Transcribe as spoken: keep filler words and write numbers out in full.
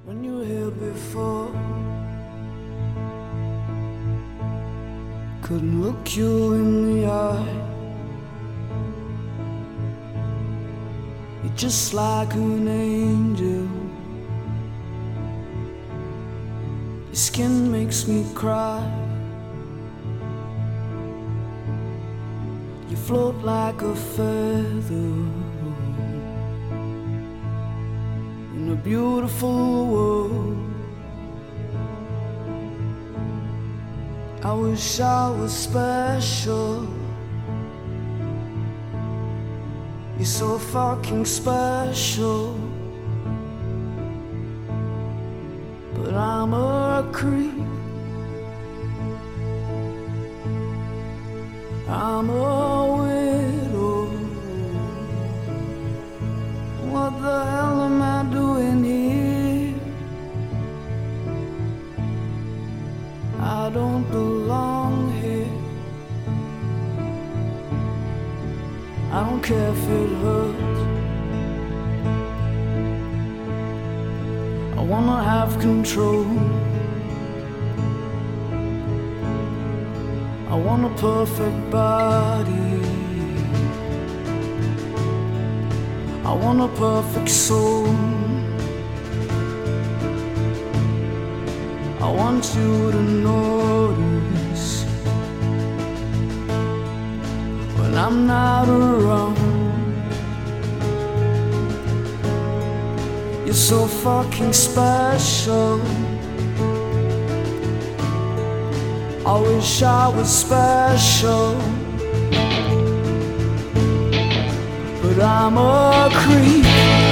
when you were here before. Couldn't look you in the eye. You're just like an angel. Your skin makes me cry. You float like a feather in a beautiful world. I wish I was special. You're so fucking special, but I'm a creep. I'm a widow. What the hell am I doing here? I don't belong here. I don't care if it hurts. I wanna have control. I want a perfect body. I want a perfect soul. I want you to notice when I'm not around. You're so fucking special. I wish I was special, but I'm a creep.